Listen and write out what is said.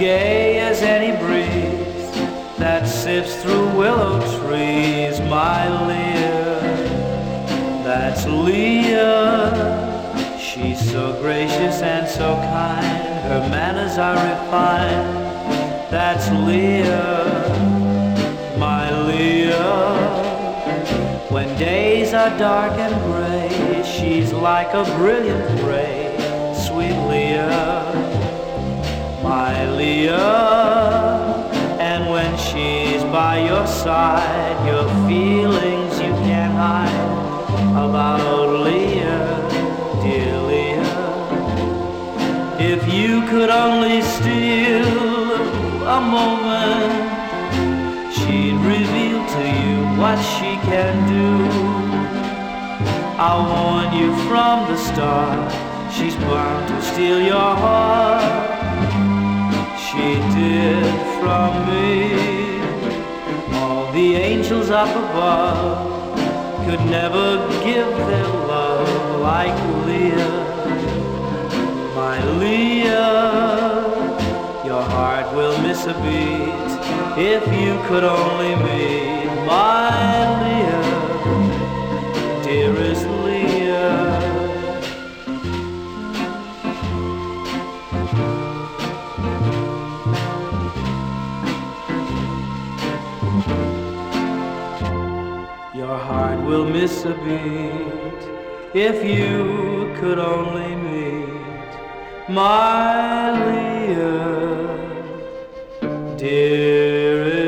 gay as any breeze that sifts through willow trees. My Leah, that's Leah. She's so gracious and so kind, her manners are refined. That's Leah, my Leah. When days are dark and gray, she's like a brilliant ray. Sweet Leah, my Leah. And when she's by your side, your feelings you can't hide about Leah, dear Leah. If you could only steal a moment, she'd reveal to you what she can do. I'll warn you from the start, she's bound to steal your heart. She did from me. All the angels up above could never give their love like Leah, my Leah. Your heart will miss a beat if you could only meet my Leah, dearest Leah. Your heart will miss a beat if you could only meet my Leah, dearest